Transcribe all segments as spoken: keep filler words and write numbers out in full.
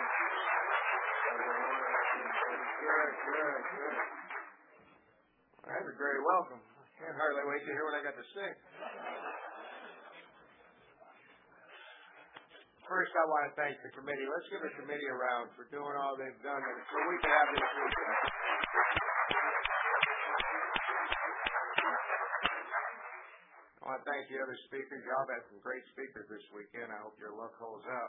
Good, good, good. That's a great welcome. I can't hardly wait to hear what I got to say. First, I want to thank the committee. Let's give the committee a round for doing all they've done so we can have this weekend. I want to thank the other speakers. Y'all had some great speakers this weekend. I hope your luck holds out.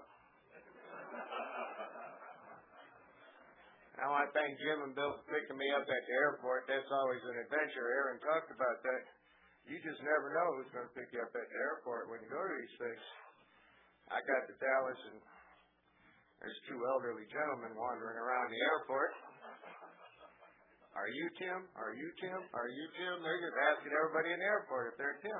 I want to thank Jim and Bill for picking me up at the airport. That's always an adventure. Aaron talked about that. You just never know who's going to pick you up at the airport when you go to these things. I got to Dallas, and there's two elderly gentlemen wandering around the airport. Are you Tim? Are you Tim? Are you Tim? They're just asking everybody in the airport if they're Tim.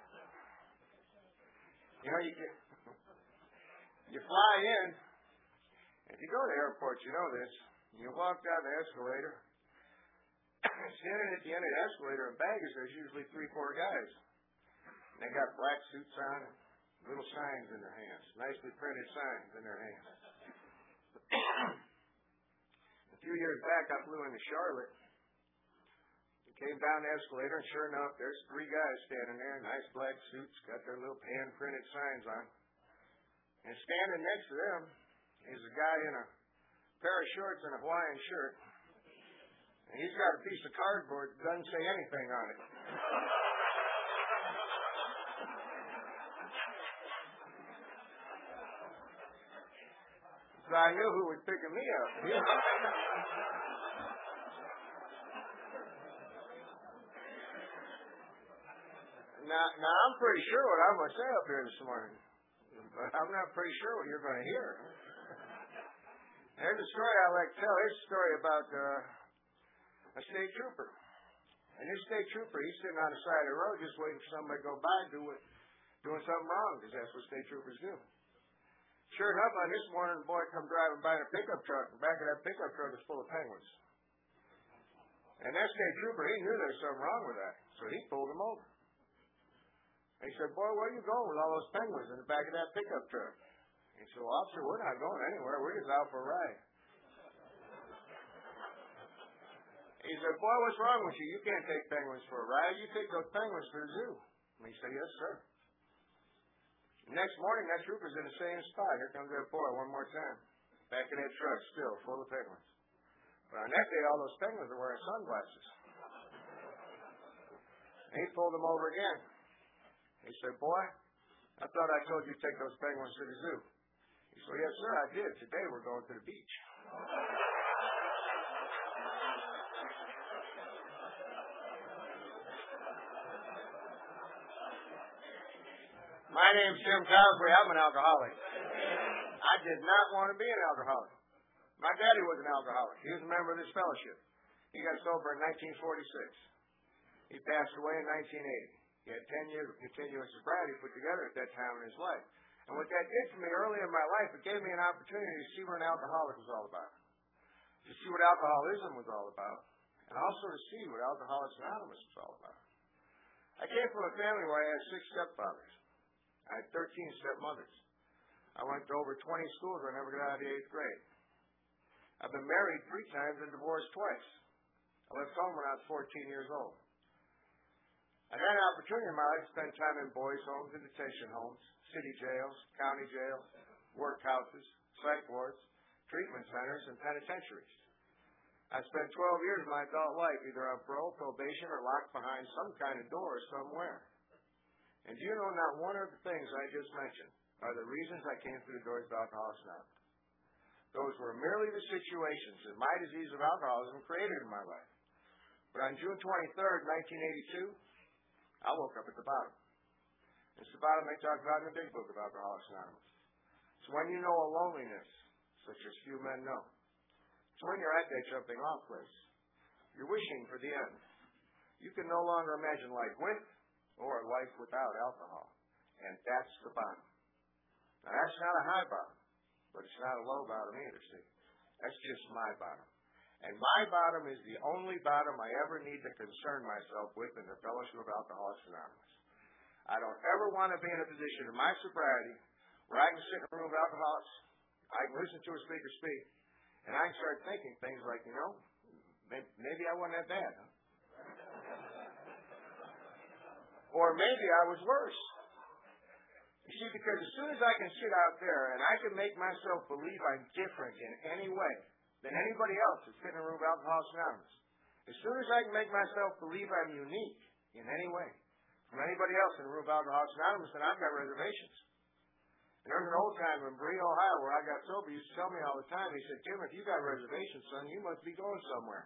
You know, you get, you fly in. If you go to airports, you know this. You walk down the escalator. Standing at the end of the escalator in baggage, there's usually three, four guys. They got black suits on, little signs in their hands, nicely printed signs in their hands. A few years back, I flew into Charlotte. Came down the escalator, and sure enough, there's three guys standing there, nice black suits, got their little hand-printed signs on. And standing next to them is a guy in a pair of shorts and a Hawaiian shirt. And he's got a piece of cardboard that doesn't say anything on it. So I knew who was picking me up. Now, now, I'm pretty sure what I'm going to say up here this morning, but I'm not pretty sure what you're going to hear. There's a story I like to tell. Here's a story about uh, a state trooper. And this state trooper, he's sitting on the side of the road just waiting for somebody to go by doing, doing something wrong, because that's what state troopers do. Sure enough, on this morning, the boy come driving by in a pickup truck. The back of that pickup truck is full of penguins. And that state trooper, he knew there was something wrong with that, so he pulled him over. He said, boy, where are you going with all those penguins in the back of that pickup truck? He said, well, officer, we're not going anywhere. We're just out for a ride. He said, boy, what's wrong with you? You can't take penguins for a ride. You take those penguins to the zoo. And he said, yes, sir. Next morning, that trooper's in the same spot. Here comes that boy one more time. Back in that truck, still full of penguins. But on that day, all those penguins are wearing sunglasses. And he pulled them over again. He said, boy, I thought I told you to take those penguins to the zoo. He said, yes, sir, I did. Today we're going to the beach. My name's Jim Cosby. I'm an alcoholic. I did not want to be an alcoholic. My daddy was an alcoholic. He was a member of this fellowship. He got sober in nineteen forty-six. He passed away in nineteen eighty. He had ten years of continuous sobriety put together at that time in his life. And what that did for me early in my life, it gave me an opportunity to see what an alcoholic was all about, to see what alcoholism was all about, and also to see what Alcoholics Anonymous was all about. I came from a family where I had six stepfathers. I had thirteen stepmothers. I went to over twenty schools. I never got out of the eighth grade. I've been married three times and divorced twice. I left home when I was fourteen years old. I had an opportunity in my life to spend time in boys' homes and detention homes, city jails, county jails, workhouses, psych wards, treatment centers, and penitentiaries. I spent twelve years of my adult life either on parole, probation, or locked behind some kind of door somewhere. And do you know not one of the things I just mentioned are the reasons I came through the doors of Alcoholics Anonymous? Those were merely the situations that my disease of alcoholism created in my life. But on June twenty-third, nineteen eighty-two, I woke up at the bottom. It's the bottom they talk about in the big book of Alcoholics Anonymous. It's when you know a loneliness, such as few men know. It's when you're at that jumping off place. You're wishing for the end. You can no longer imagine life with or life without alcohol. And that's the bottom. Now, that's not a high bottom, but it's not a low bottom either, see. That's just my bottom. And my bottom is the only bottom I ever need to concern myself with in the Fellowship of Alcoholics Anonymous. I don't ever want to be in a position in my sobriety where I can sit in a room of alcoholics, I can listen to a speaker speak, and I can start thinking things like, you know, maybe I wasn't that bad. Huh? Or maybe I was worse. You see, because as soon as I can sit out there and I can make myself believe I'm different in any way than anybody else that's sitting in a room of Alcoholics Anonymous, as soon as I can make myself believe I'm unique in any way from anybody else in the room of Alcoholics Anonymous, then I've got reservations. And there was an old timer in Berea, Ohio, where I got sober. He used to tell me all the time, he said, Tim, if you got reservations, son, you must be going somewhere.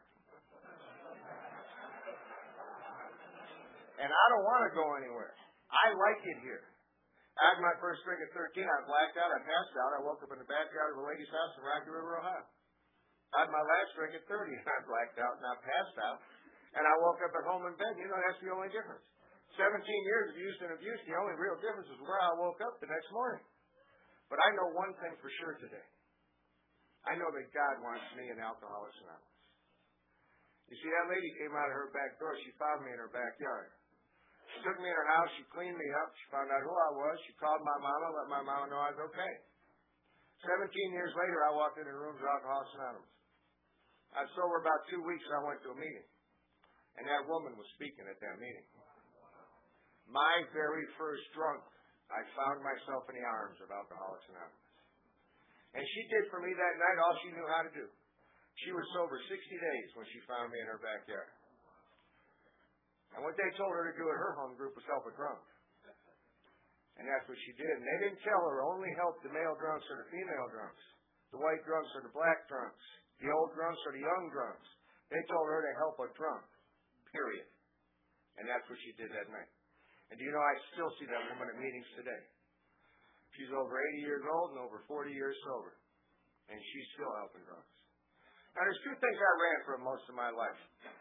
And I don't want to go anywhere. I like it here. I had my first drink at thirteen. I blacked out. I passed out. I woke up in the backyard of a lady's house in Rocky River, Ohio. I had my last drink at thirty, and I blacked out, and I passed out. And I woke up at home in bed. You know, that's the only difference. seventeen years of use and abuse, the only real difference is where I woke up the next morning. But I know one thing for sure today. I know that God wants me in Alcoholics Anonymous. You see, that lady came out of her back door. She found me in her backyard. She took me in her house. She cleaned me up. She found out who I was. She called my mama, let my mama know I was okay. Seventeen years later, I walked into the rooms of Alcoholics Anonymous. I was sober about two weeks, and I went to a meeting. And that woman was speaking at that meeting. My very first drunk, I found myself in the arms of Alcoholics Anonymous. And she did for me that night all she knew how to do. She was sober sixty days when she found me in her backyard. And what they told her to do at her home group was help a drunk. And that's what she did. And they didn't tell her only help the male drunks or the female drunks, the white drunks or the black drunks, the old drunks or the young drunks. They told her to help a drunk, period. And that's what she did that night. And do you know, I still see that woman at meetings today. She's over eighty years old and over forty years sober. And she's still helping drunks. Now, there's two things I ran from most of my life.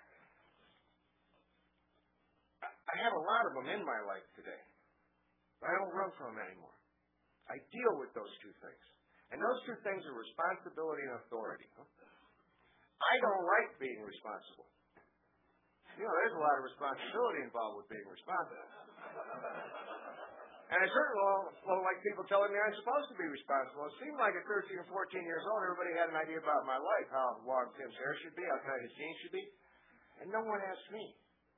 I have a lot of them in my life today. But I don't run from them anymore. I deal with those two things. And those two things are responsibility and authority. I don't like being responsible. You know, there's a lot of responsibility involved with being responsible. And I certainly don't like people telling me I'm supposed to be responsible. It seemed like at thirteen or fourteen years old, everybody had an idea about my life, how long Tim's hair should be, how tight his jeans should be. And no one asked me.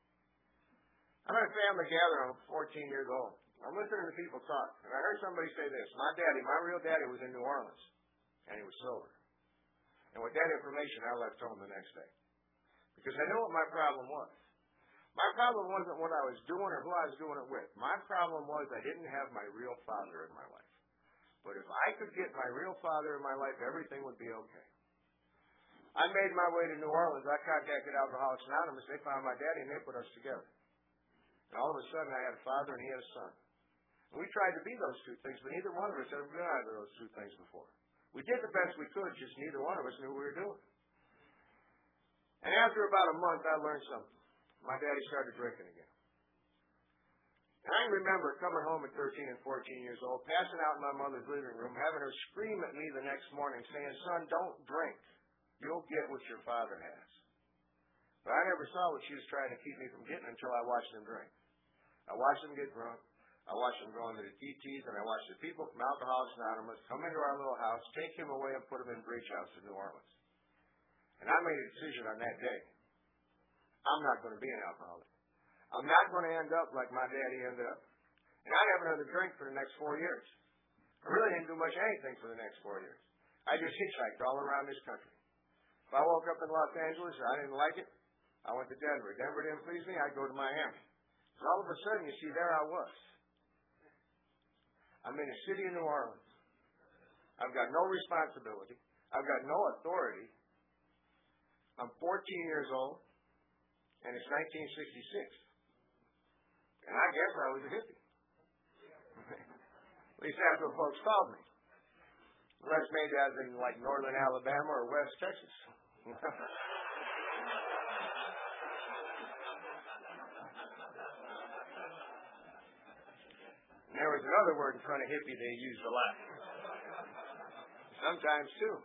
I'm at a family gathering. I'm fourteen years old. I'm listening to people talk. And I heard somebody say this. My daddy, my real daddy was in New Orleans. And he was sober. And with that information, I left home the next day. Because I knew what my problem was. My problem wasn't what I was doing or who I was doing it with. My problem was I didn't have my real father in my life. But if I could get my real father in my life, everything would be okay. I made my way to New Orleans. I contacted Alcoholics Anonymous. They found my daddy and they put us together. And all of a sudden, I had a father and he had a son. And we tried to be those two things, but neither one of us had ever been either of those two things before. We did the best we could, just neither one of us knew what we were doing. And after about a month, I learned something. My daddy started drinking again. And I remember coming home at thirteen and fourteen years old, passing out in my mother's living room, having her scream at me the next morning, saying, son, don't drink. You'll get what your father has. But I never saw what she was trying to keep me from getting until I watched them drink. I watched them get drunk. I watched them go into the D Ts, and I watched the people from Alcoholics Anonymous come into our little house, take him away, and put him in Bridge House in New Orleans. And I made a decision on that day. I'm not going to be an alcoholic. I'm not going to end up like my daddy ended up. And I didn't have another drink for the next four years. I really didn't do much anything for the next four years. I just hitchhiked all around this country. If I woke up in Los Angeles and I didn't like it, I went to Denver. Denver didn't please me, I'd go to Miami. So all of a sudden, you see, there I was. I'm in the city of New Orleans. I've got no responsibility. I've got no authority. I'm fourteen years old, and it's nineteen sixty-six. And I guess I was a hippie. At least that's what folks called me. Unless maybe I was in like northern Alabama or West Texas. And there was another word in front of hippie they used a lot. Sometimes too.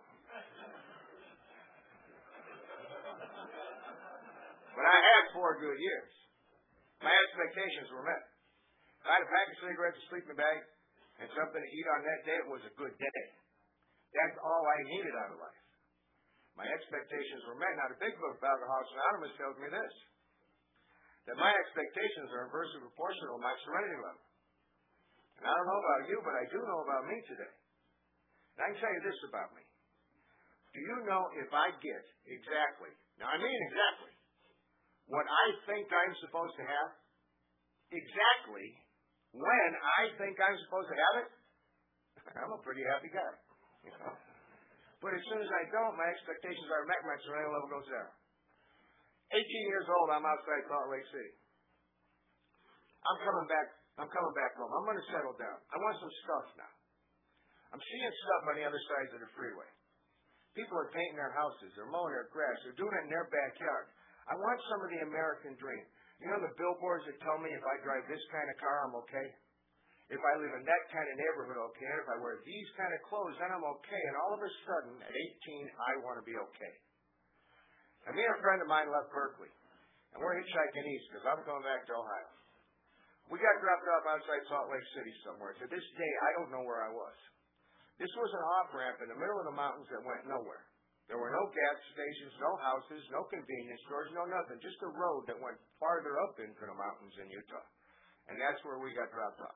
But I had four good years. My expectations were met. I had a pack of cigarettes, a sleeping bag, and something to eat on that day. It was a good day. That's all I needed out of life. My expectations were met. Now, the big book of Alcoholics Anonymous tells me this, that my expectations are inversely proportional to my serenity level. And I don't know about you, but I do know about me today. And I can tell you this about me. Do you know if I get exactly, now I mean exactly, what I think I'm supposed to have? Exactly when I think I'm supposed to have it? I'm a pretty happy guy. You know? But as soon as I don't, my expectations are met, my serenity level goes down. eighteen years old, I'm outside Salt Lake City. I'm coming back, I'm coming back home. I'm going to settle down. I want some stuff now. I'm seeing stuff on the other sides of the freeway. People are painting their houses, they're mowing their grass, they're doing it in their backyard. I want some of the American dream. You know the billboards that tell me if I drive this kind of car, I'm okay? If I live in that kind of neighborhood, okay? And if I wear these kind of clothes, then I'm okay. And all of a sudden, at eighteen, I want to be okay. And me and a friend of mine left Berkeley. And we're hitchhiking east because I'm going back to Ohio. We got dropped off outside Salt Lake City somewhere. To this day, I don't know where I was. This was an off-ramp in the middle of the mountains that went nowhere. There were no gas stations, no houses, no convenience stores, no nothing. Just a road that went farther up into the mountains in Utah. And that's where we got dropped off.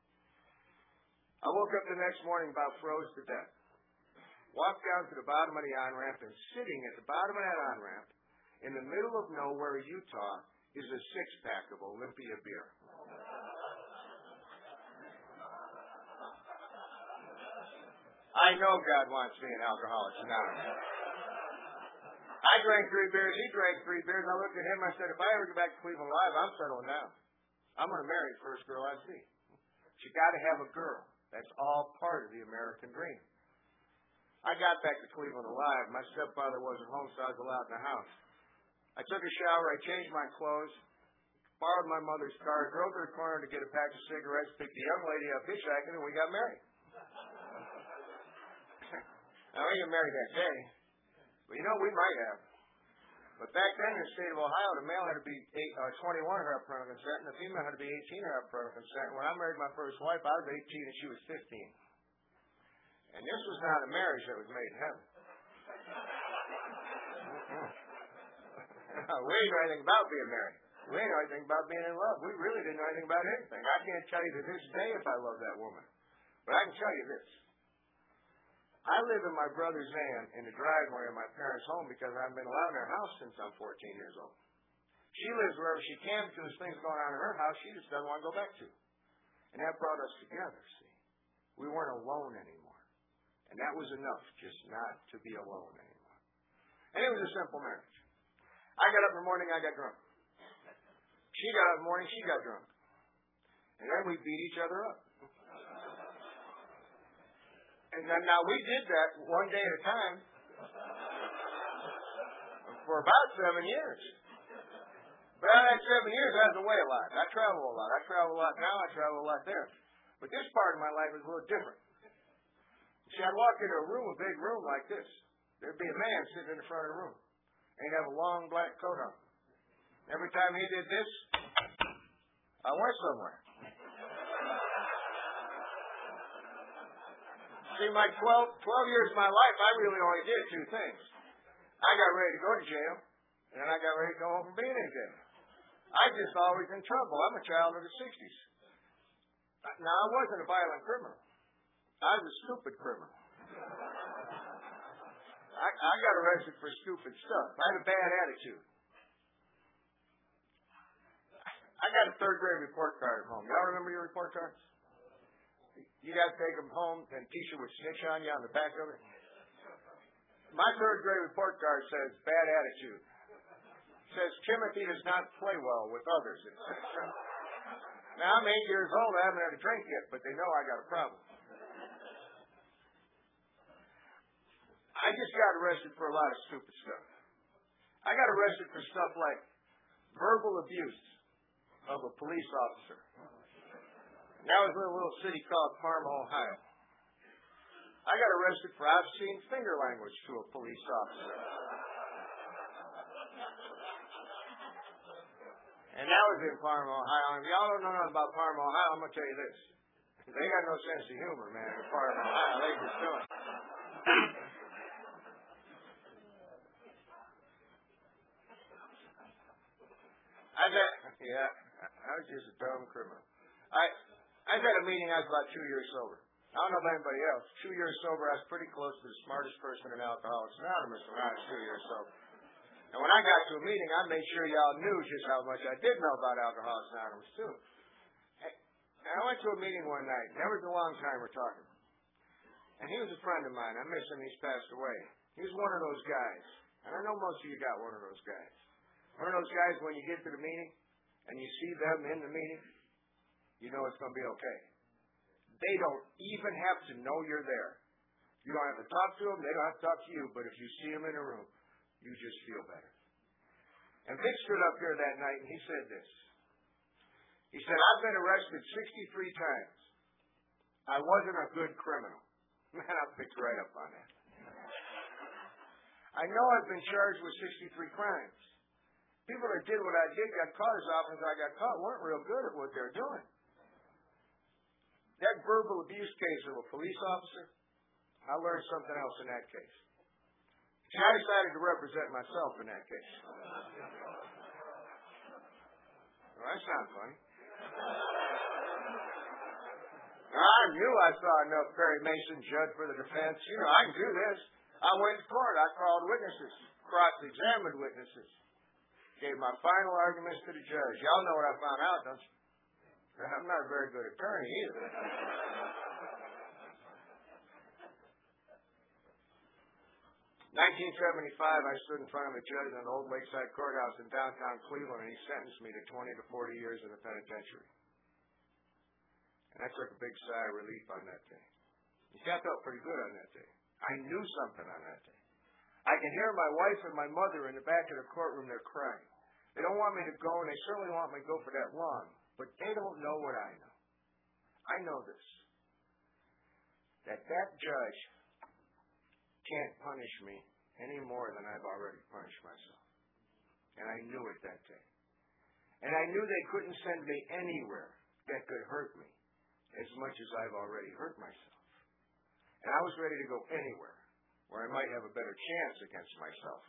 I woke up the next morning about froze to death. Walked down to the bottom of the on-ramp, and sitting at the bottom of that on-ramp, in the middle of nowhere, Utah, is a six-pack of Olympia beer. I know God wants me an Alcoholics Anonymous. I drank three beers, he drank three beers. I looked at him, I said, if I ever get back to Cleveland alive, I'm settling down. I'm going to marry the first girl I see. She got to have a girl. That's all part of the American dream. I got back to Cleveland alive. My stepfather wasn't home, so I was allowed in the house. I took a shower, I changed my clothes, borrowed my mother's car, drove to the corner to get a pack of cigarettes, picked a young lady up hitchhiking, and we got married. Now, we didn't get married that day, but you know, we might have. But back then in the state of Ohio, the male had to be eight, uh, twenty-one to have parental consent, and the female had to be eighteen to have parental consent. When I married my first wife, I was eighteen and she was fifteen. And this was not a marriage that was made in heaven. We didn't know anything about being married. We didn't know anything about being in love. We really didn't know anything about anything. I can't tell you to this day if I love that woman. But I can tell you this. I live in my brother's van in the driveway of my parents' home because I've been allowed in their house since I'm fourteen years old. She lives wherever she can because there's things going on in her house she just doesn't want to go back to. And that brought us together, see. We weren't alone anymore. And that was enough, just not to be alone anymore. And it was a simple marriage. I got up in the morning, I got drunk. She got up in the morning, she got drunk. And then we beat each other up. And then, now, we did that one day at a time for about seven years. But out of that seven years, I was away a lot. I travel a lot. I travel a lot now. I travel a lot there. But this part of my life is a little different. See, I'd walk into a room, a big room like this. There'd be a man sitting in the front of the room. And he'd have a long black coat on. Every time he did this, I went somewhere. See, my twelve, twelve years of my life, I really only did two things. I got ready to go to jail, and then I got ready to go home from being in jail. I just always in trouble. I'm a child of the sixties. Now, I wasn't a violent criminal. I was a stupid criminal. I, I got arrested for stupid stuff. I had a bad attitude. I got a third grade report card at home. Y'all remember your report cards? You got to take them home, and teacher would snitch on you on the back of it. My third grade report card says bad attitude. It says Timothy does not play well with others. Now, I'm eight years old. I haven't had a drink yet, but they know I got a problem. I just got arrested for a lot of stupid stuff. I got arrested for stuff like verbal abuse of a police officer. That was in a little city called Parma, Ohio. I got arrested for obscene finger language to a police officer. And that was in Parma, Ohio. And if y'all don't know nothing about Parma, Ohio, I'm going to tell you this. They got no sense of humor, man, in Parma, Ohio. They just don't. I was at, yeah, I was just a dumb criminal. I I was at a meeting. I was about two years sober. I don't know about anybody else. Two years sober, I was pretty close to the smartest person in Alcoholics Anonymous when I was two years sober. And when I got to a meeting, I made sure y'all knew just how much I did know about Alcoholics Anonymous too. And I went to a meeting one night. That was a long time we're talking. And he was a friend of mine. I miss him. He's passed away. He was one of those guys. And I know most of you got one of those guys. One of those guys, when you get to the meeting and you see them in the meeting, you know it's going to be okay. They don't even have to know you're there. You don't have to talk to them. They don't have to talk to you. But if you see them in a room, you just feel better. And Vic stood up here that night and he said this. He said, I've been arrested sixty-three times. I wasn't a good criminal. Man, I picked right up on that. I know I've been charged with sixty-three crimes. People that did what I did got caught as often as I got caught weren't real good at what they're doing. That verbal abuse case of a police officer, I learned something else in that case. I decided to represent myself in that case. Well, that sounds funny. I knew I saw enough Perry Mason judge for the defense. You know, I can do this. I went to court. I called witnesses, cross-examined witnesses. Gave my final arguments to the judge. Y'all know what I found out, don't you? I'm not a very good attorney either. nineteen seventy-five, I stood in front of a judge in an old Lakeside courthouse in downtown Cleveland, and he sentenced me to twenty to forty years in the penitentiary. And I took a big sigh of relief on that day. You see, I felt pretty good on that day. I knew something on that day. I can hear my wife and my mother in the back of the courtroom, they're crying. They don't want me to go, and they certainly want me to go for that long. But they don't know what I know. I know this. That that judge can't punish me any more than I've already punished myself. And I knew it that day. And I knew they couldn't send me anywhere that could hurt me as much as I've already hurt myself. And I was ready to go anywhere where I might have a better chance against myself.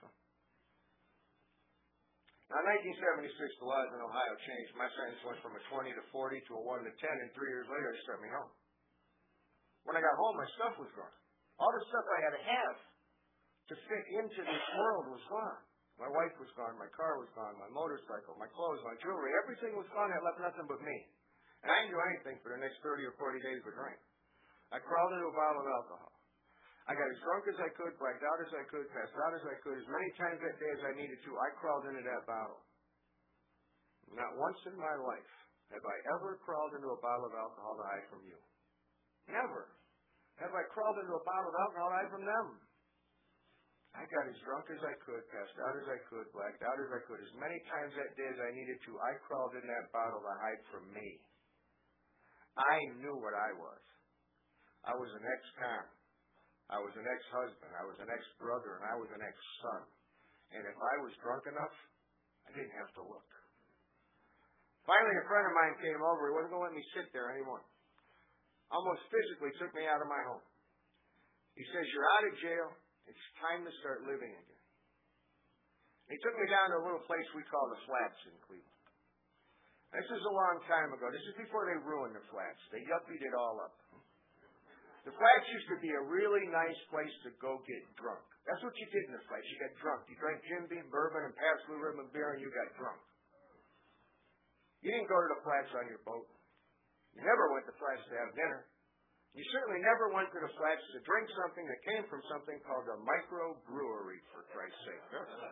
Now, in nineteen seventy-six, the laws in Ohio changed. My sentence went from a twenty to forty to a one to ten, and three years later, they sent me home. When I got home, my stuff was gone. All the stuff I had to have to fit into this world was gone. My wife was gone, my car was gone, my motorcycle, my clothes, my jewelry, everything was gone. I left nothing but me. And I didn't do anything for the next thirty or forty days but drink. I crawled into a bottle of alcohol. I got as drunk as I could, blacked out as I could, passed out as I could, as many times that day as I needed to. I crawled into that bottle. Not once in my life have I ever crawled into a bottle of alcohol to hide from you. Never have I crawled into a bottle of alcohol to hide from them. I got as drunk as I could, passed out as I could, blacked out as I could. As many times that day as I needed to, I crawled in that bottle to hide from me. I knew what I was. I was an ex-con. I was an ex-husband, I was an ex-brother, and I was an ex-son. And if I was drunk enough, I didn't have to look. Finally, a friend of mine came over. He wasn't going to let me sit there anymore. Almost physically took me out of my home. He says, you're out of jail. It's time to start living again. He took me down to a little place we call the Flats in Cleveland. This is a long time ago. This is before they ruined the Flats. They yuppied it all up. The Flats used to be a really nice place to go get drunk. That's what you did in the Flats. You got drunk. You drank Jim Beam bourbon and Pabst Blue Ribbon beer, and you got drunk. You didn't go to the Flats on your boat. You never went to the Flats to have dinner. You certainly never went to the Flats to drink something that came from something called a microbrewery, for Christ's sake.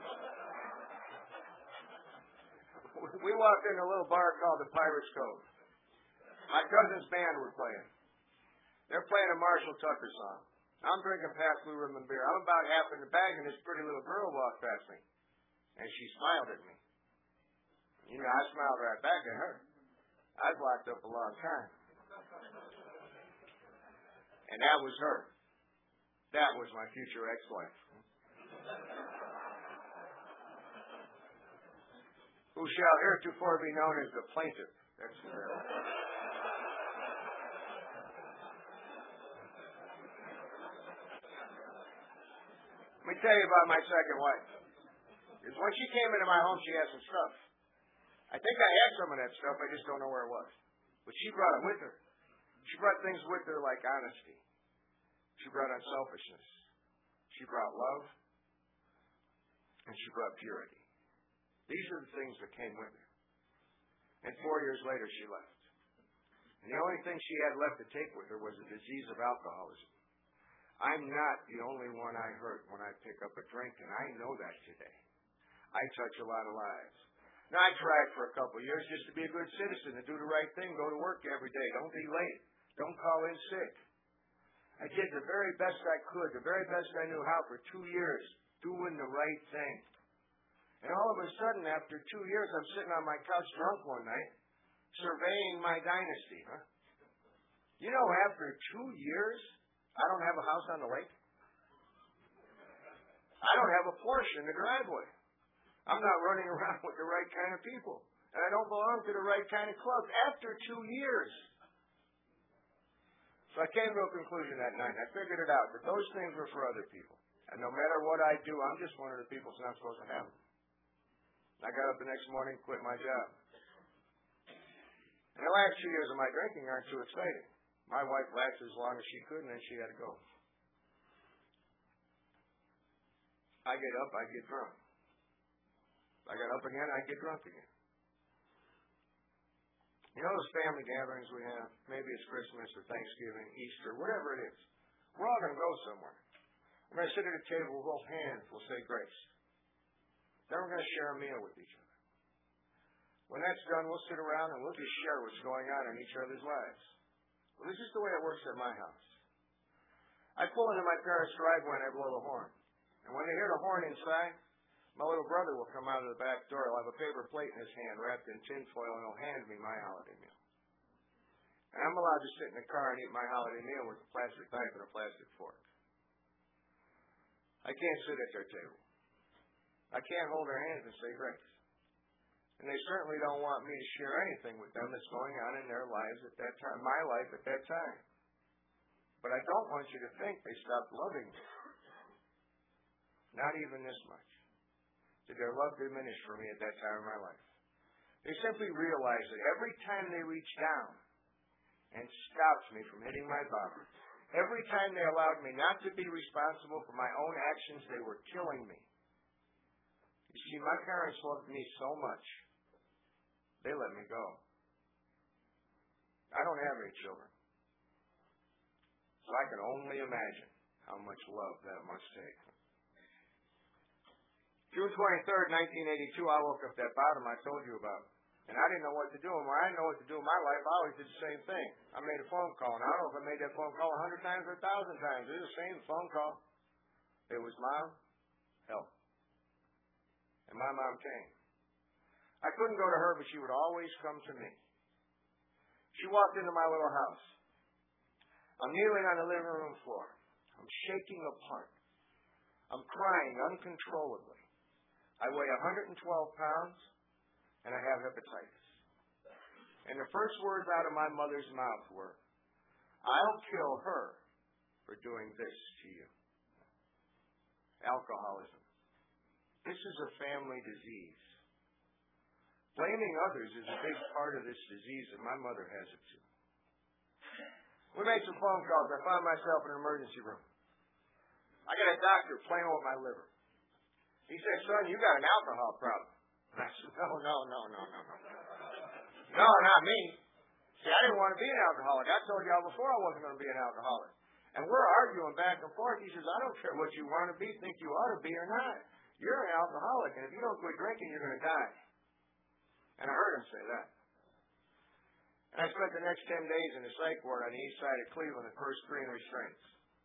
We walked in a little bar called the Pirates Cove. My cousin's band were playing. They're playing a Marshall Tucker song. I'm drinking Pabst Blue Ribbon beer. I'm about half in the bag, and this pretty little girl walked past me. And she smiled at me. You know, I smiled right back at her. I've locked up a long time. And that was her. That was my future ex-wife. Who shall heretofore be known as the plaintiff. That's her. tell you about my second wife. Because when she came into my home, she had some stuff. I think I had some of that stuff. I just don't know where it was. But she brought it with her. She brought things with her like honesty. She brought unselfishness. She brought love. And she brought purity. These are the things that came with her. And four years later, she left. And the only thing she had left to take with her was the disease of alcoholism. I'm not the only one I hurt when I pick up a drink, and I know that today. I touch a lot of lives. Now, I tried for a couple of years just to be a good citizen, to do the right thing, go to work every day, don't be late, don't call in sick. I did the very best I could, the very best I knew how for two years, doing the right thing. And all of a sudden, after two years, I'm sitting on my couch drunk one night, surveying my dynasty. Huh? You know, after two years, I don't have a house on the lake. I don't have a Porsche in the driveway. I'm not running around with the right kind of people. And I don't belong to the right kind of club after two years. So I came to a conclusion that night. I figured it out that those things were for other people. And no matter what I do, I'm just one of the people that's not supposed to have them. I got up the next morning and quit my job. And the last two years of my drinking aren't too exciting. My wife lasted as long as she could, and then she had to go. I get up, I get drunk. I got up again, I get drunk again. You know those family gatherings we have? Maybe it's Christmas or Thanksgiving, Easter, whatever it is. We're all going to go somewhere. We're going to sit at a table, we'll hold hands, we'll say grace. Then we're going to share a meal with each other. When that's done, we'll sit around and we'll just share what's going on in each other's lives. Well, this is the way it works at my house. I pull into my parents' driveway and I blow the horn. And when they hear the horn inside, my little brother will come out of the back door. He'll have a paper plate in his hand wrapped in tin foil, and he'll hand me my holiday meal. And I'm allowed to sit in the car and eat my holiday meal with a plastic knife and a plastic fork. I can't sit at their table. I can't hold their hands and say grace. And they certainly don't want me to share anything with them that's going on in their lives at that time, my life at that time. But I don't want you to think they stopped loving me. Not even this much. Did their love diminish for me at that time in my life? They simply realized that every time they reached down and stopped me from hitting my bottom, every time they allowed me not to be responsible for my own actions, they were killing me. You see, my parents loved me so much, they let me go. I don't have any children. So I can only imagine how much love that must take. June twenty-third, nineteen eighty-two, I woke up that bottom I told you about. And I didn't know what to do. And when I didn't know what to do in my life, I always did the same thing. I made a phone call. And I don't know if I made that phone call a hundred times or a thousand times. It was the same phone call. It was, Mom, help. And my mom came. I couldn't go to her, but she would always come to me. She walked into my little house. I'm kneeling on the living room floor. I'm shaking apart. I'm crying uncontrollably. I weigh one hundred twelve pounds, and I have hepatitis. And the first words out of my mother's mouth were, I'll kill her for doing this to you. Alcoholism. This is a family disease. Blaming others is a big part of this disease, and my mother has it too. We made some phone calls. I found myself in an emergency room. I got a doctor playing with my liver. He said, son, you got an alcohol problem. I said, no, no, no, no, no, no. No, not me. See, I didn't want to be an alcoholic. I told y'all before I wasn't going to be an alcoholic. And we're arguing back and forth. He says, I don't care what you want to be, think you ought to be or not. You're an alcoholic, and if you don't quit drinking, you're going to die. And I heard him say that. And I spent the next ten days in the psych ward on the east side of Cleveland at First Green Restraints.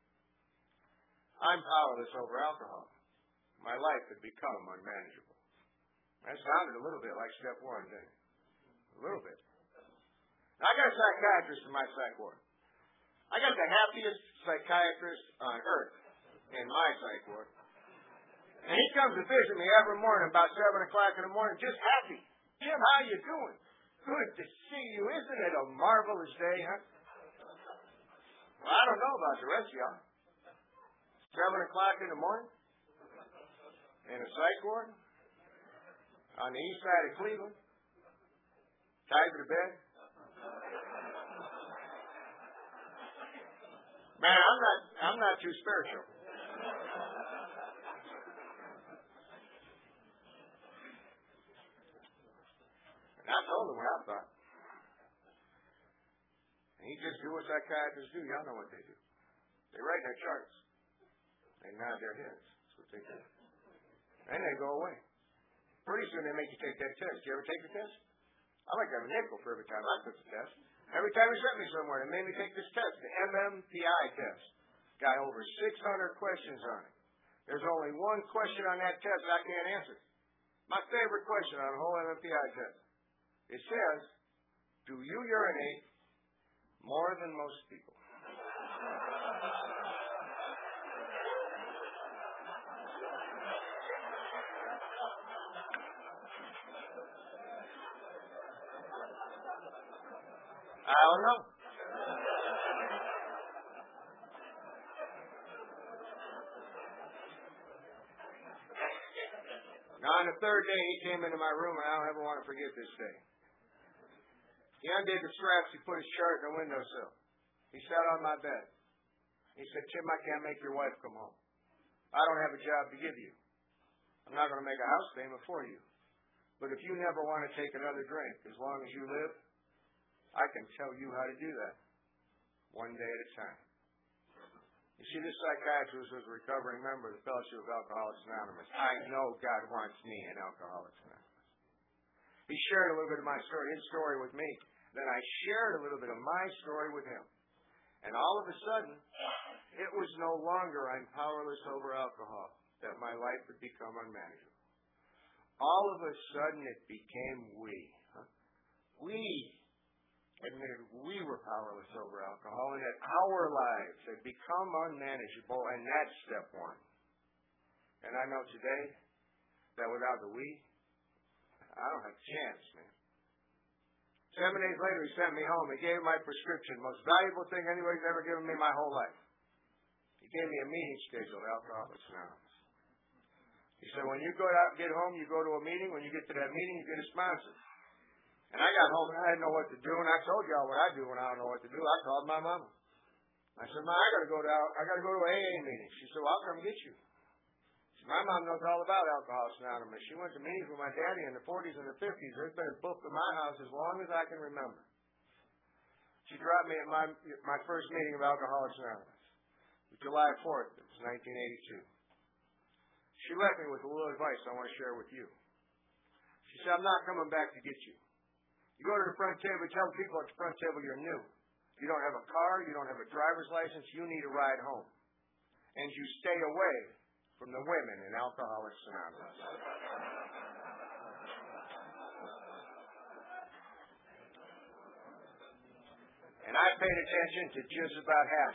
I'm powerless over alcohol. My life had become unmanageable. That sounded a little bit like step one, didn't it? A little bit. Now, I got a psychiatrist in my psych ward. I got the happiest psychiatrist on earth in my psych ward. And he comes to visit me every morning about seven o'clock in the morning, just happy. Jim, how you doing? Good to see you. Isn't it a marvelous day, huh? Well, I don't know about the rest of y'all. Seven o'clock in the morning? in a psych ward on the east side of Cleveland, tied to the bed. Man, I'm not, I'm not too spiritual. And I told him what I thought. And he just do what psychiatrists do. Y'all know what they do. They write their charts. They nod their heads. That's what they do. And they go away. Pretty soon they make you take that test. You ever take the test? I like to have a nickel for every time I took the test. Every time he sent me somewhere, they made me take this test, the M M P I test. Got over six hundred questions on it. There's only one question on that test I can't answer. My favorite question on the whole M M P I test. It says, do you urinate more than most people? I don't know. Now, on the third day, he came into my room, and I don't ever want to forget this day. He undid the straps. He put his chart in the windowsill. He sat on my bed. He said, Tim, I can't make your wife come home. I don't have a job to give you. I'm not going to make a house payment for you. But if you never want to take another drink, as long as you live, I can tell you how to do that. One day at a time. You see, this psychiatrist was a recovering member of the Fellowship of Alcoholics Anonymous. I know God wants me in Alcoholics Anonymous. He shared a little bit of my story, his story with me. Then I shared a little bit of my story with him. And all of a sudden, it was no longer I'm powerless over alcohol, that my life would become unmanageable. All of a sudden, it became we. Huh? We admitted we were powerless over alcohol and that our lives had become unmanageable, and that's step one. And I know today that without the we, I don't have a chance, man. Seven days later, he sent me home. He gave me my prescription, most valuable thing anybody's ever given me my whole life. He gave me a meeting schedule at Alcoholics Anonymous. He said, when you go out and get home, you go to a meeting. When you get to that meeting, you get a sponsor. And I got home and I didn't know what to do, and I told y'all what I do when I don't know what to do. I called my mama. I said, Ma, I gotta go to I gotta go to an A A meeting. She said, well, I'll come get you. She said, my mom knows all about Alcoholics Anonymous. She went to meetings with my daddy in the forties and the fifties. There's been a book in my house as long as I can remember. She dropped me at my my first meeting of Alcoholics Anonymous. July fourth, it was nineteen eighty-two. She left me with a little advice I want to share with you. She said, I'm not coming back to get you. You go to the front table, tell people at the front table you're new. You don't have a car, you don't have a driver's license, you need a ride home. And you stay away from the women in Alcoholics Anonymous. And I paid attention to just about half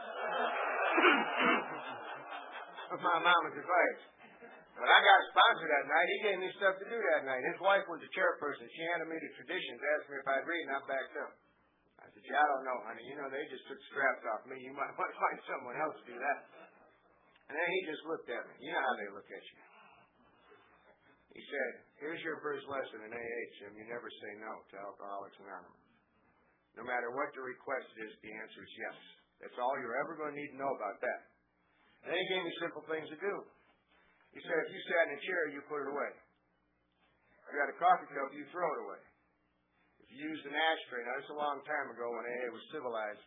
of my mama's advice. But I got a sponsor that night. He gave me stuff to do that night. His wife was the chairperson. She handed me the traditions, asked me if I'd read, and I backed up. I said, yeah, I don't know, honey. You know, they just took straps off me. You might want to find someone else to do that. And then he just looked at me. You know how they look at you. He said, here's your first lesson in A A, Jim. You never say no to Alcoholics Anonymous. No matter what the request is, the answer is yes. That's all you're ever going to need to know about that. And then he gave me simple things to do. He said, if you sat in a chair, you put it away. If you got a coffee cup, you throw it away. If you used an ashtray, now this is a long time ago when A A was civilized.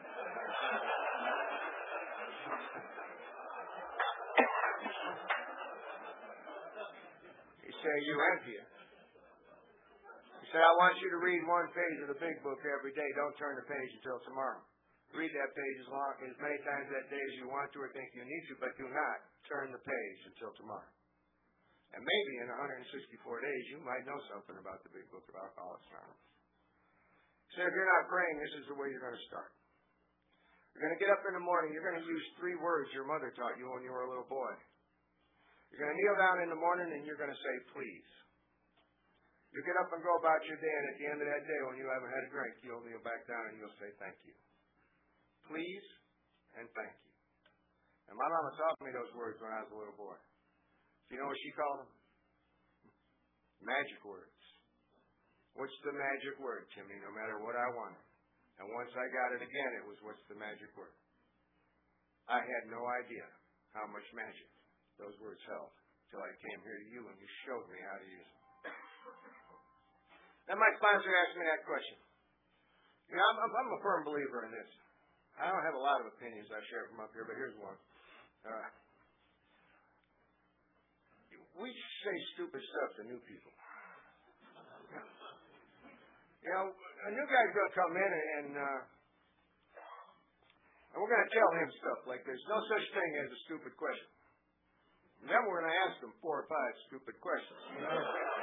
He said, you empty it. He said, I want you to read one page of the big book every day. Don't turn the page until tomorrow. Read that page as long as many times that day as you want to or think you need to, but do not turn the page until tomorrow. And maybe in one hundred sixty-four days you might know something about the big book of Alcoholics Anonymous. So if you're not praying, this is the way you're going to start. You're going to get up in the morning. You're going to use three words your mother taught you when you were a little boy. You're going to kneel down in the morning and you're going to say, please. You get up and go about your day, and at the end of that day, when you haven't had a drink, you'll kneel back down and you'll say, thank you. Please and thank you. And my mama taught me those words when I was a little boy. You know what she called them? Magic words. What's the magic word, Timmy? No matter what I wanted. And once I got it again, it was, what's the magic word? I had no idea how much magic those words held until I came here to you and you showed me how to use them. Then my sponsor asked me that question. You know, I'm, I'm a firm believer in this. I don't have a lot of opinions I share from up here, but here's one. Uh, we say stupid stuff to new people. You know, a new guy's going to come in and, and, uh, and we're going to tell him stuff like there's no such thing as a stupid question. And then we're going to ask him four or five stupid questions. You know what I'm saying?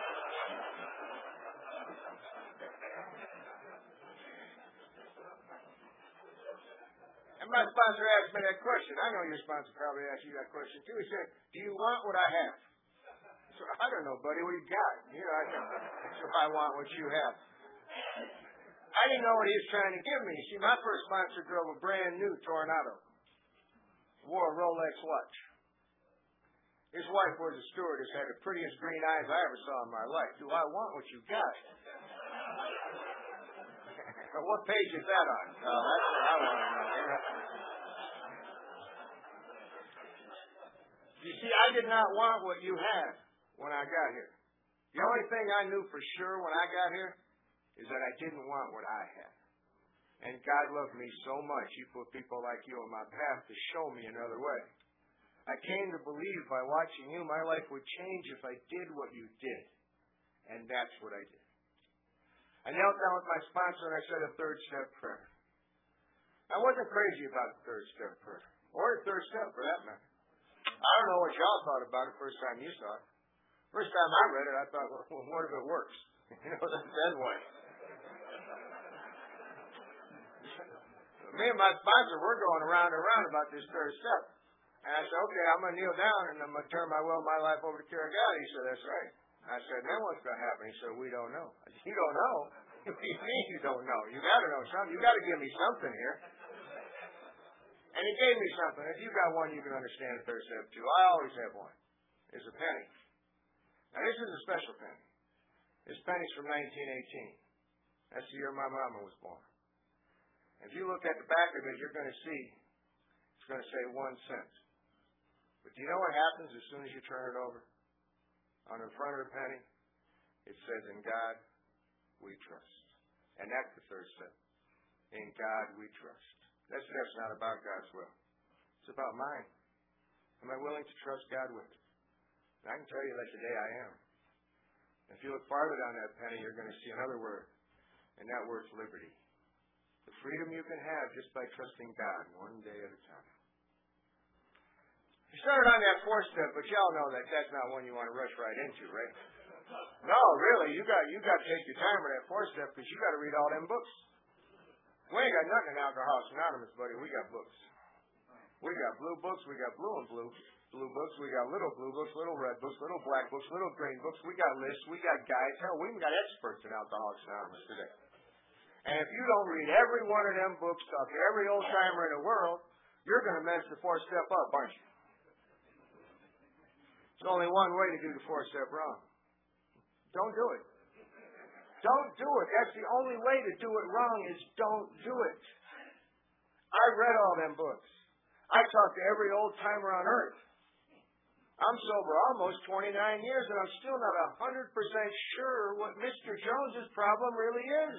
And my sponsor asked me that question. I know your sponsor probably asked you that question too. He said, do you want what I have? So, I don't know, buddy, what do you got? You know, I, so if I want what you have. I didn't know what he was trying to give me. You see, my first sponsor drove a brand new Tornado. Wore a Rolex watch. His wife was a stewardess, had the prettiest green eyes I ever saw in my life. Do I want what you got? What page is that on? Oh, that's what I want to know. You see, I did not want what you had when I got here. The only thing I knew for sure when I got here is that I didn't want what I had. And God loved me so much, He put people like you on my path to show me another way. I came to believe by watching you, my life would change if I did what you did. And that's what I did. I knelt down with my sponsor and I said a third step prayer. I wasn't crazy about the third step prayer. Or the third step, for that matter. I don't know what y'all thought about it first time you saw it. First time I read it, I thought, well, what if it works? You know, then what? Me and my sponsor, we're going around and around about this third step. And I said, okay, I'm going to kneel down and I'm going to turn my will and my life over to God. He said, that's right. I said, then what's going to happen? He said, we don't know. I said, you don't know? What do you mean you don't know? You got to know something. You got to give me something here. And he gave me something. If you got one, you can understand the third step too. I always have one. It's a penny. Now, this is a special penny. This penny's from nineteen eighteen. That's the year my mama was born. If you look at the back of it, you're going to see it's going to say one cent. But do you know what happens as soon as you turn it over? On the front of the penny, it says, in God we trust. And that's the third step. In God we trust. That step's not about God's will. It's about mine. Am I willing to trust God with it? And I can tell you that today I am. If you look farther down that penny, you're going to see another word. And that word's liberty. The freedom you can have just by trusting God one day at a time. You started on that fourth step, but y'all know that that's not one you want to rush right into, right? No, really, you got you got to take your time with that fourth step because you got to read all them books. We ain't got nothing in Alcoholics Anonymous, buddy. We got books. We got blue books. We got blue and blue. Blue books. We got little blue books, little red books, little black books, little green books. We got lists. We got guides. Hell, we even got experts in Alcoholics Anonymous today. And if you don't read every one of them books, talk to every old timer in the world, you're going to mess the fourth step up, aren't you? There's only one way to do the fourth step wrong. Don't do it. Don't do it. That's the only way to do it wrong is don't do it. I read all them books. I talked to every old timer on earth. I'm sober almost twenty-nine years, and I'm still not one hundred percent sure what Mister Jones's problem really is.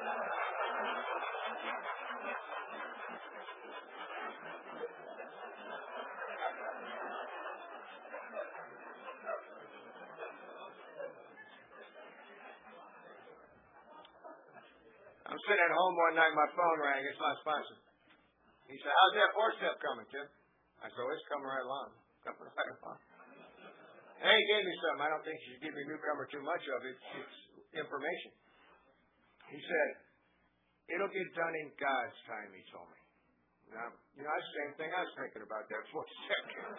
I'm sitting at home one night, my phone rang. It's my sponsor. He said, how's that fourth step coming, Tim? I said, oh, it's coming right along. Coming right along. And he gave me something. I don't think you should give your newcomer too much of it. It's information. He said, it'll get done in God's time, he told me. Now, you know, that's the same thing I was thinking about that fourth step.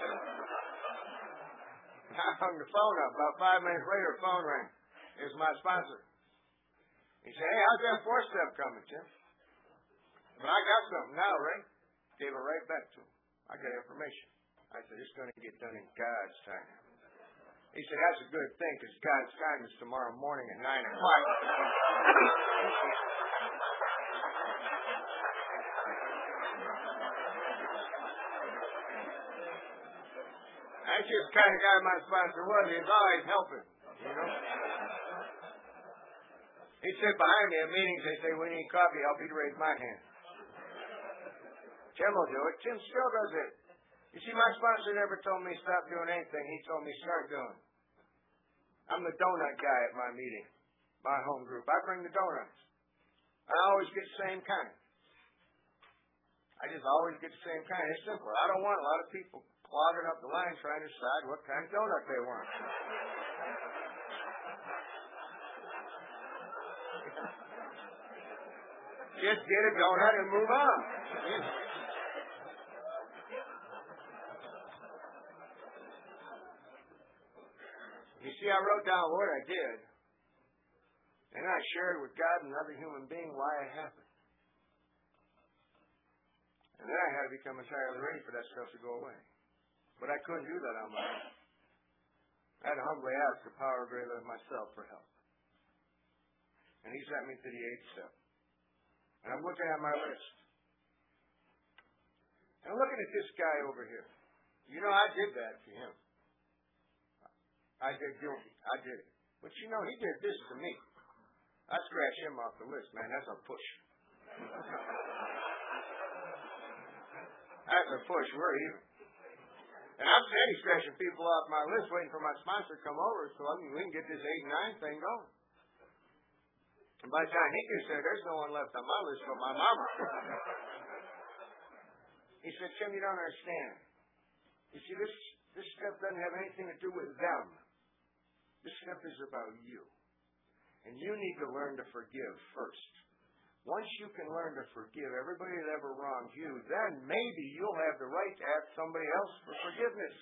I hung the phone up. About five minutes later, the phone rang. It was my sponsor. He said, hey, how's that fourth step coming, Tim? But I got something now, right? Gave it right back to him. I got information. I said, it's going to get done in God's time. He said, that's a good thing, because God's time is tomorrow morning at nine o'clock. That's just the kind of guy my sponsor was. He was always helping, you know. He'd sit behind me at meetings. They say, we need coffee. Help me to raise my hand. Jim will do it. Jim still does it. You see, my sponsor never told me stop doing anything. He told me start doing. I'm the donut guy at my meeting, my home group. I bring the donuts. I always get the same kind. I just always get the same kind. It's simple. I don't want a lot of people clogging up the line trying to decide what kind of donut they want. Just get a donut and move on. You see, I wrote down what I did, and I shared with God and another human being why it happened. And then I had to become entirely ready for that stuff to go away. But I couldn't do that on my own. I had to humbly ask the power greater than myself for help. And he sent me to the eighth step. And I'm looking at my list. And I'm looking at this guy over here. You know, I did that to him. I did guilty. I did it. But you know, he did this to me. I scratched him off the list, man. That's a push. That's a push. We're even. And I'm steady scratching people off my list, waiting for my sponsor to come over so I can, we can get this eight and nine thing going. And by the time he gets there, there's no one left on my list but my mama. He said, Tim, you don't understand. You see, this, this stuff doesn't have anything to do with them. This stuff is about you. And you need to learn to forgive first. Once you can learn to forgive everybody that ever wronged you, then maybe you'll have the right to ask somebody else for forgiveness.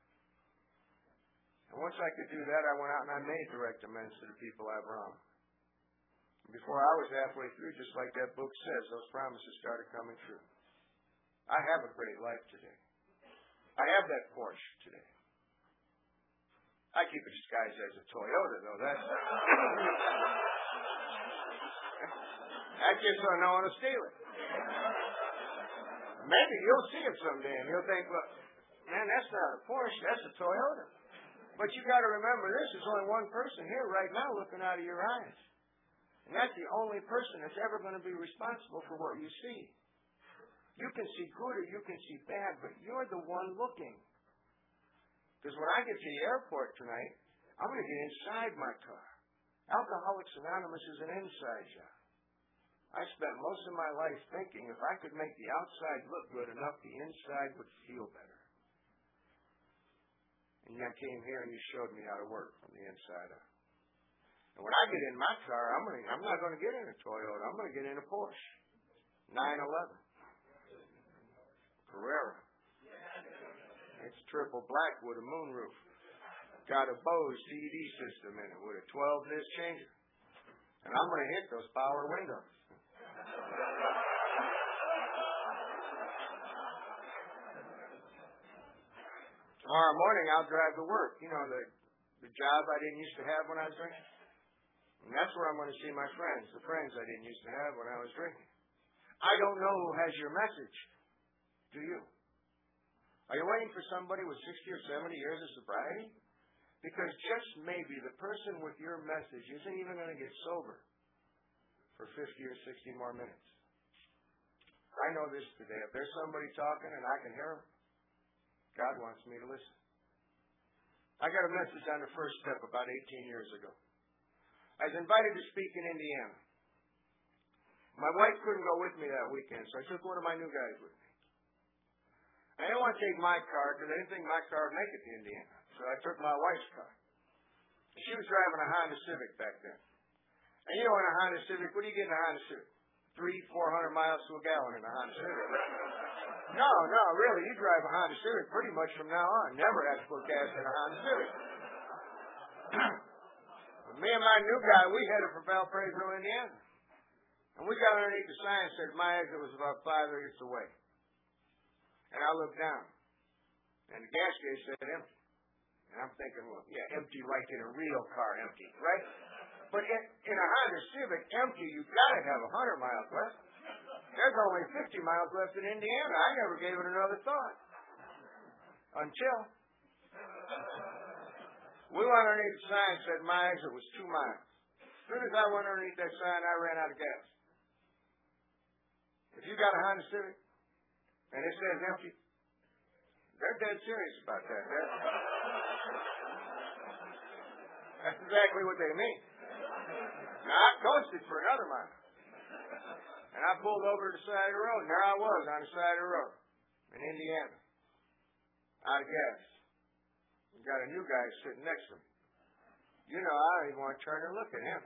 And once I could do that, I went out and I made direct amends to the people I've wronged. Before I was halfway through, just like that book says, those promises started coming true. I have a great life today. I have that Porsche today. I keep it disguised as a Toyota, though. That's, that's just so no one will steal it. Maybe you'll see it someday, and you'll think, look, man, that's not a Porsche, that's a Toyota. But you got to remember this, there's only one person here right now looking out of your eyes. And that's the only person that's ever going to be responsible for what you see. You can see good or you can see bad, but you're the one looking. Because when I get to the airport tonight, I'm going to get inside my car. Alcoholics Anonymous is an inside job. I spent most of my life thinking if I could make the outside look good enough, the inside would feel better. And you came here and you showed me how to work from the inside up. And when I get in my car, I'm going to, I'm not going to get in a Toyota. I'm going to get in a Porsche. nine eleven. Carrera. It's triple black with a moonroof. Got a Bose C D system in it with a twelve disc changer. And I'm going to hit those power windows. Tomorrow morning, I'll drive to work. You know, the, the job I didn't used to have when I was drinking. And that's where I'm going to see my friends, the friends I didn't used to have when I was drinking. I don't know who has your message. Do you? Are you waiting for somebody with sixty or seventy years of sobriety? Because just maybe the person with your message isn't even going to get sober for fifty or sixty more minutes. I know this today. If there's somebody talking and I can hear them, God wants me to listen. I got a message on the first step about eighteen years ago. I was invited to speak in Indiana. My wife couldn't go with me that weekend, so I took one of my new guys with me. I didn't want to take my car because I didn't think my car would make it to Indiana. So I took my wife's car. She was driving a Honda Civic back then. And you know, in a Honda Civic, what do you get in a Honda Civic? Three, four hundred miles to a gallon in a Honda Civic. No, no, really, you drive a Honda Civic pretty much from now on. Never have to put gas in a Honda Civic. Me and my new guy, we headed for Valparaiso, Indiana. And we got underneath the sign that said my exit was about five exits away. And I looked down. And the gas gauge said empty. And I'm thinking, well, yeah, empty like in a real car empty, right? But in, in a Honda Civic empty, you've got to have one hundred miles left. There's only fifty miles left in Indiana. I never gave it another thought. Until we went underneath the sign that said my exit was two miles. As soon as I went underneath that sign, I ran out of gas. If you got a Honda Civic and it says empty, they're dead serious about that. They're, that's exactly what they mean. Now, I coasted for another mile. And I pulled over to the side of the road, and there I was on the side of the road in Indiana, out of gas. We got a new guy sitting next to me. You know, I don't even want to turn and look at him.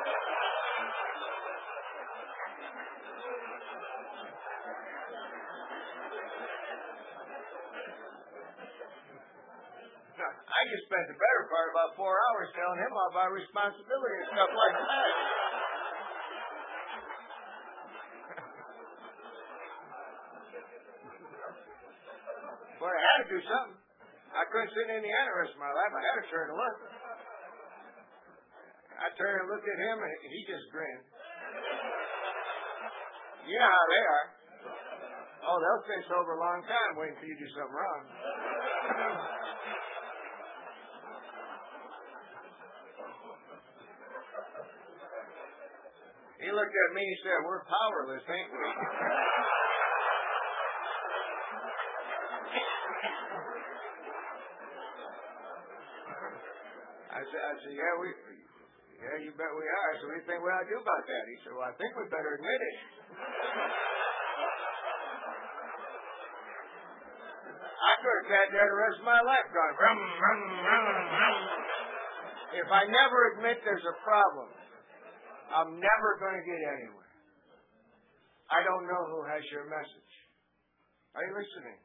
I just spent the better part about four hours telling him about responsibility and stuff like that. But I had to do something. I couldn't sit in Indiana the rest of my life. I had to turn and look. I turned and looked at him, and he just grinned. You know how they are. Oh, they'll stay sober a long time waiting for you to do something wrong. He looked at me and said, we're powerless, ain't we? I said, I said, yeah, we, yeah, you bet we are. So what do you think we ought to do about that? He said, well, I think we better admit it. I could have sat there the rest of my life going, rum, rum, rum, rum. If I never admit there's a problem, I'm never going to get anywhere. I don't know who has your message. Are you listening?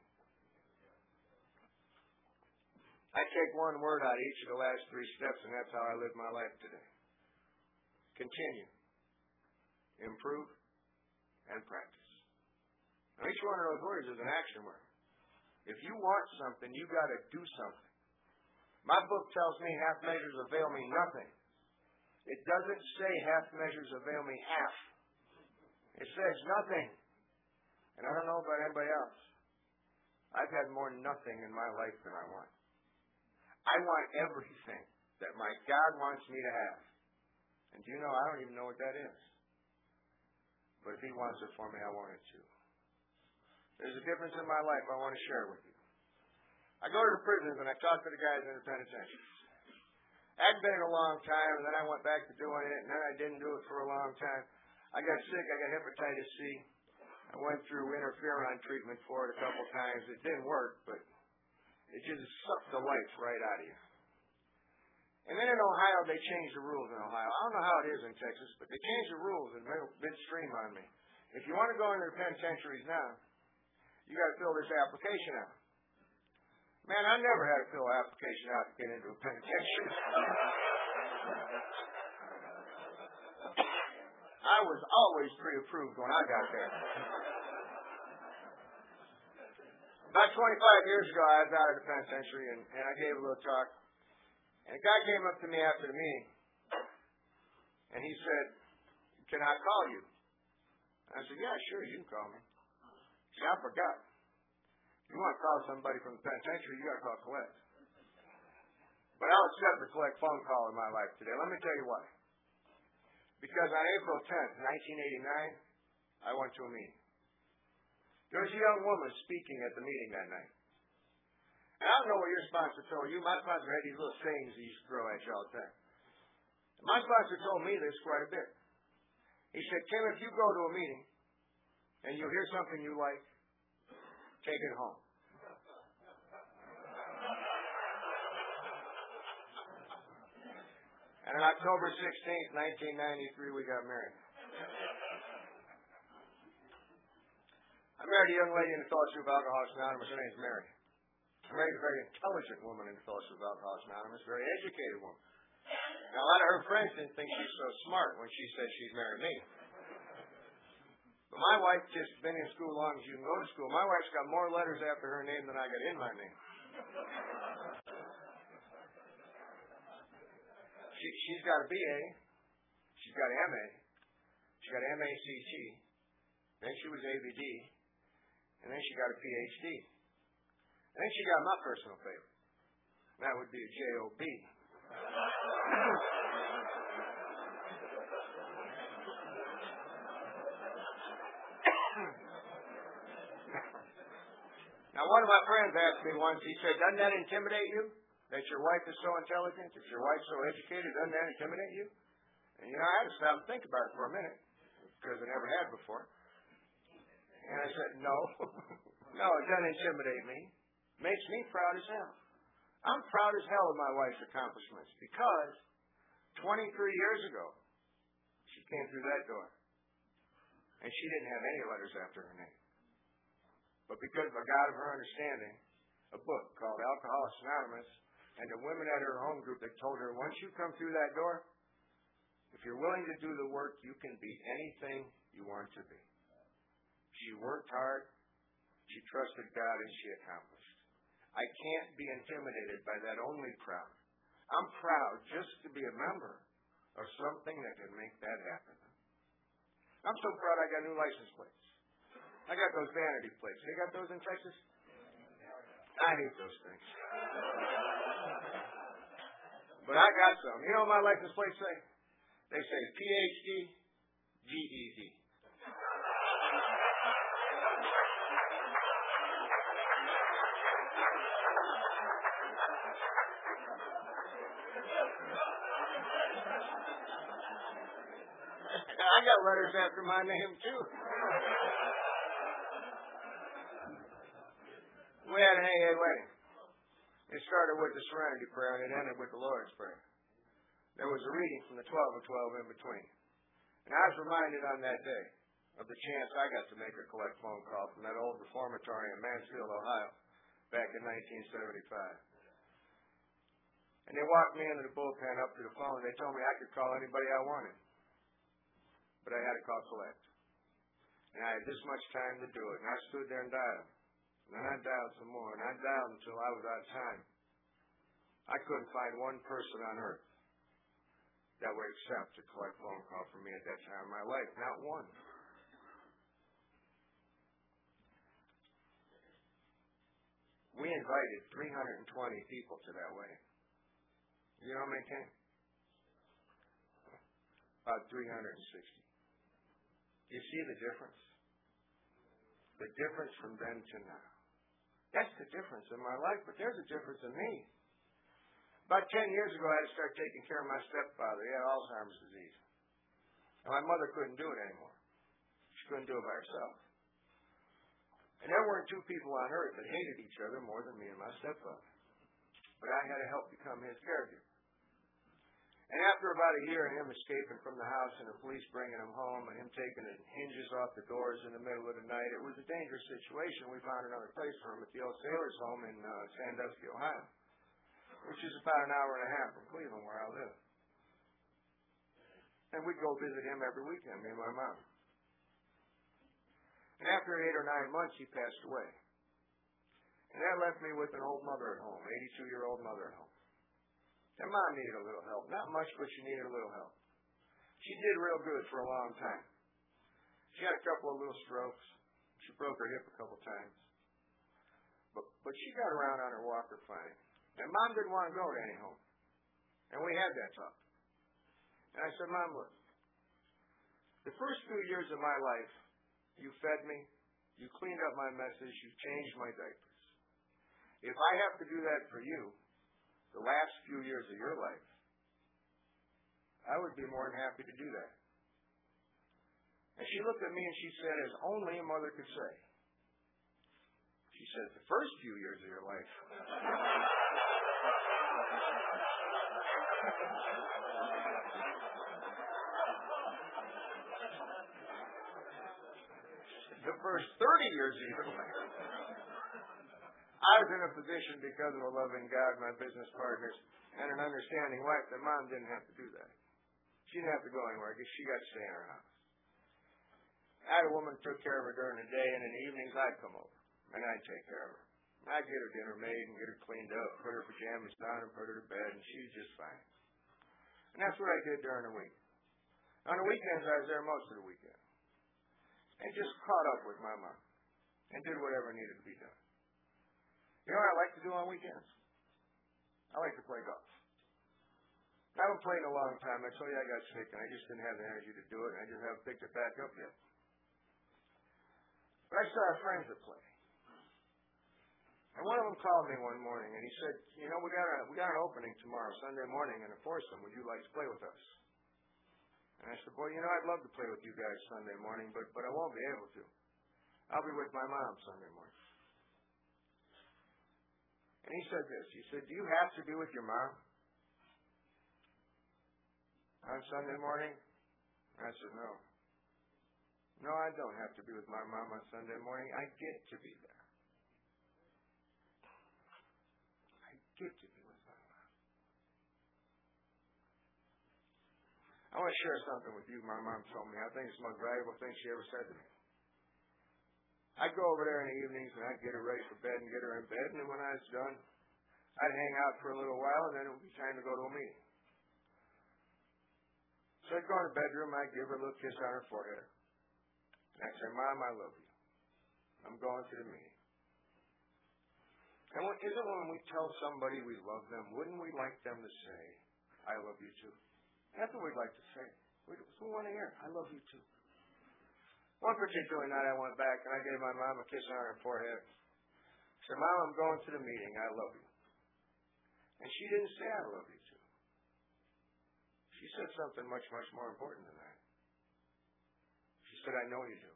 I take one word out of each of the last three steps, and that's how I live my life today. Continue. Improve. And practice. Now, each one of those words is an action word. If you want something, you've got to do something. My book tells me half measures avail me nothing. It doesn't say half measures avail me half. It says nothing. And I don't know about anybody else. I've had more nothing in my life than I want. I want everything that my God wants me to have. And do you know, I don't even know what that is. But if He wants it for me, I want it too. There's a difference in my life I want to share with you. I go to the prisons and I talk to the guys in the penitentiaries. I'd been in a long time, and then I went back to doing it, and then I didn't do it for a long time. I got sick. I got hepatitis C. I went through interferon treatment for it a couple times. It didn't work, but it just sucked the life right out of you. And then in Ohio, they changed the rules in Ohio. I don't know how it is in Texas, but they changed the rules in midstream on me. If you want to go into the penitentiaries now, you got to fill this application out. Man, I never had to fill an application out to get into a penitentiary. I was always pre-approved when I got there. About twenty-five years ago, I was out of the penitentiary, and, and I gave a little talk. And a guy came up to me after the meeting, and he said, can I call you? I said, yeah, sure, you can call me. See, I forgot. If you want to call somebody from the penitentiary, you got to call collect. But I'll accept the collect phone call in my life today. Let me tell you why. Because on April tenth, nineteen eighty-nine, I went to a meeting. There was a young woman speaking at the meeting that night. And I don't know what your sponsor told you. My sponsor had these little sayings he used to throw at you all the time. My sponsor told me this quite a bit. He said, Tim, if you go to a meeting and you hear something you like, take it home. And on October sixteenth, nineteen ninety-three, we got married. I married a young lady in the Fellowship of Alcoholics Anonymous. Her name's Mary. I married a very intelligent woman in the Fellowship of Alcoholics Anonymous, a very educated woman. Now, a lot of her friends didn't think she's so smart when she said she'd marry me. But my wife just been in school as long as you can go to school. My wife's got more letters after her name than I got in my name. She, she's got a B A. She's got an M A. She got M A C T. Then she was A B D. And then she got a P H D. And then she got my personal favorite. That would be a J O B. Now, one of my friends asked me once, he said, doesn't that intimidate you? That your wife is so intelligent, that your wife's so educated, doesn't that intimidate you? And, you know, I had to stop and think about it for a minute, because I never had before. And I said, no. No, it doesn't intimidate me. It makes me proud as hell. I'm proud as hell of my wife's accomplishments, because twenty-three years ago, she came through that door, and she didn't have any letters after her name. But because of a God of her understanding, a book called Alcoholics Anonymous, and the women at her home group that told her, once you come through that door, if you're willing to do the work, you can be anything you want to be. She worked hard, she trusted God, and she accomplished. I can't be intimidated by that only proud. I'm proud just to be a member of something that can make that happen. I'm so proud I got new license plates. I got those vanity plates. They got those in Texas? I hate those things. But I got some. You know what my license plates say? They say P H D, G E D. I got letters after my name, too. We had an A A wedding. It started with the Serenity Prayer, and it ended with the Lord's Prayer. There was a reading from the twelve of twelve in between. And I was reminded on that day of the chance I got to make a collect phone call from that old reformatory in Mansfield, Ohio, back in nineteen seventy-five. And they walked me into the bullpen up to the phone, and they told me I could call anybody I wanted. But I had to call collect. And I had this much time to do it, and I stood there and dialed. And then I dialed some more, and I dialed until I was out of time. I couldn't find one person on earth that would accept a collect phone call from me at that time in my life. Not one. We invited three hundred twenty people to that wedding. You know how many came? About three hundred sixty. You see the difference? The difference from then to now. That's the difference in my life, but there's a difference in me. About ten years ago, I had to start taking care of my stepfather. He had Alzheimer's disease. And my mother couldn't do it anymore. She couldn't do it by herself. And there weren't two people on earth that hated each other more than me and my stepfather. But I had to help become his caregiver. And after about a year of him escaping from the house and the police bringing him home and him taking the hinges off the doors in the middle of the night, it was a dangerous situation. We found another place for him at the old Sailors' Home in uh, Sandusky, Ohio, which is about an hour and a half from Cleveland, where I live. And we'd go visit him every weekend, me and my mom. And after eight or nine months, he passed away. And that left me with an old mother at home, eighty-two-year-old mother at home. And Mom needed a little help. Not much, but she needed a little help. She did real good for a long time. She had a couple of little strokes. She broke her hip a couple times. But but she got around on her walker fine. And Mom didn't want to go to any home. And we had that talk. And I said, Mom, look, the first few years of my life, you fed me, you cleaned up my messes, you changed my diapers. If I have to do that for you, the last few years of your life, I would be more than happy to do that. And she looked at me and she said, as only a mother could say. She said, the first few years of your life. The first thirty years of your life. I was in a position because of a loving God, my business partners, and an understanding wife that Mom didn't have to do that. She didn't have to go anywhere because she got to stay in her house. I had a woman who took care of her during the day, and in the evenings I'd come over, and I'd take care of her. I'd get her dinner made and get her cleaned up, put her pajamas on and put her to bed, and she was just fine. And that's what I did during the week. On the weekends, I was there most of the weekend. And just caught up with my mom and did whatever needed to be done. You know what I like to do on weekends? I like to play golf. I haven't played in a long time. I told you I got sick, and I just didn't have the energy to do it, and I just haven't picked it back up yet. But I still have friends that play. And one of them called me one morning, and he said, you know, we got a, we got an opening tomorrow, Sunday morning, in a foursome. Would you like to play with us? And I said, boy, you know, I'd love to play with you guys Sunday morning, but, but I won't be able to. I'll be with my mom Sunday morning. And he said this. He said, do you have to be with your mom on Sunday morning? I said, no. No, I don't have to be with my mom on Sunday morning. I get to be there. I get to be with my mom. I want to share something with you my mom told me. I think it's the most valuable thing she ever said to me. I'd go over there in the evenings and I'd get her ready for bed and get her in bed, and then when I was done, I'd hang out for a little while, and then it would be time to go to a meeting. So I'd go in the bedroom, I'd give her a little kiss on her forehead. And I'd say, Mom, I love you. I'm going to the meeting. And what, isn't when we tell somebody we love them, wouldn't we like them to say, I love you too? That's what we'd like to say. We, we want to hear, I love you too. One particular night I went back and I gave my mom a kiss on her forehead. I said, Mom, I'm going to the meeting. I love you. And she didn't say I love you too. She said something much, much more important than that. She said, I know you do.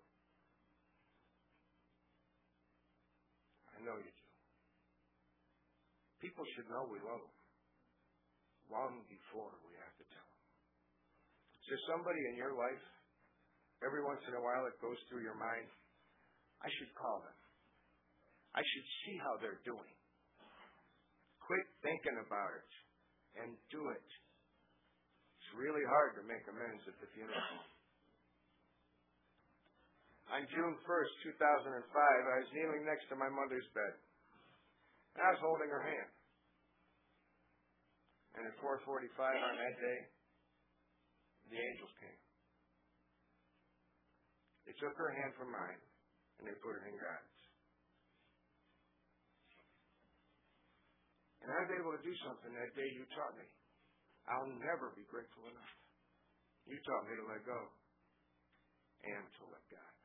I know you do. People should know we love them long before we have to tell them. Is there somebody in your life, every once in a while it goes through your mind, I should call them. I should see how they're doing. Quit thinking about it and do it. It's really hard to make amends at the funeral. On June first, two thousand five, I was kneeling next to my mother's bed. And I was holding her hand. And at four forty-five on that day, the angels came. They took her hand from mine, and they put it in God's. And I was able to do something that day you taught me. I'll never be grateful enough. You taught me to let go and to let God.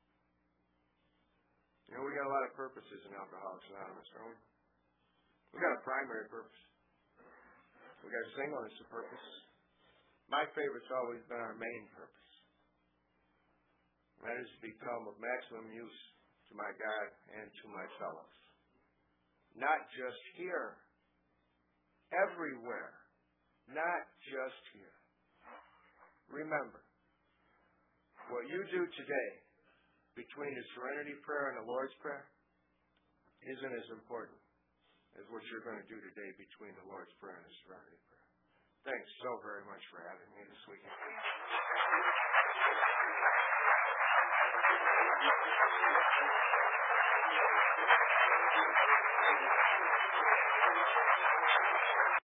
You know, we got a lot of purposes in Alcoholics Anonymous, don't we? We got a primary purpose. We got singleness of purpose. My favorite's always been our main purpose. And that is to become of maximum use to my God and to my fellows. Not just here. Everywhere. Not just here. Remember, what you do today between the Serenity Prayer and the Lord's Prayer isn't as important as what you're going to do today between the Lord's Prayer and the Serenity Prayer. Thanks so very much for having me this weekend.